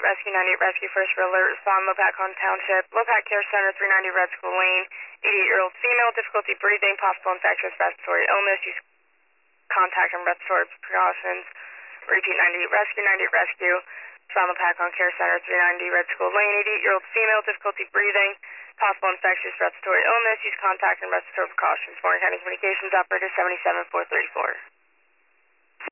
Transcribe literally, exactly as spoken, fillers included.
ninety-eight Rescue, ninety-eight Rescue, first alert, respond, Lopac on Township, Lopac Care Center, three ninety Red School Lane, eighty-eight-year-old female, difficulty breathing, possible infectious respiratory illness, use contact and respiratory precautions. Repeat, ninety-eight Rescue, ninety-eight Rescue, respond, Lopac on Care Center, three ninety Red School Lane, eighty-eight-year-old female, difficulty breathing, possible infectious respiratory illness, use contact and respiratory precautions. Morgan County Communications Operator seventy-seven four thirty-four.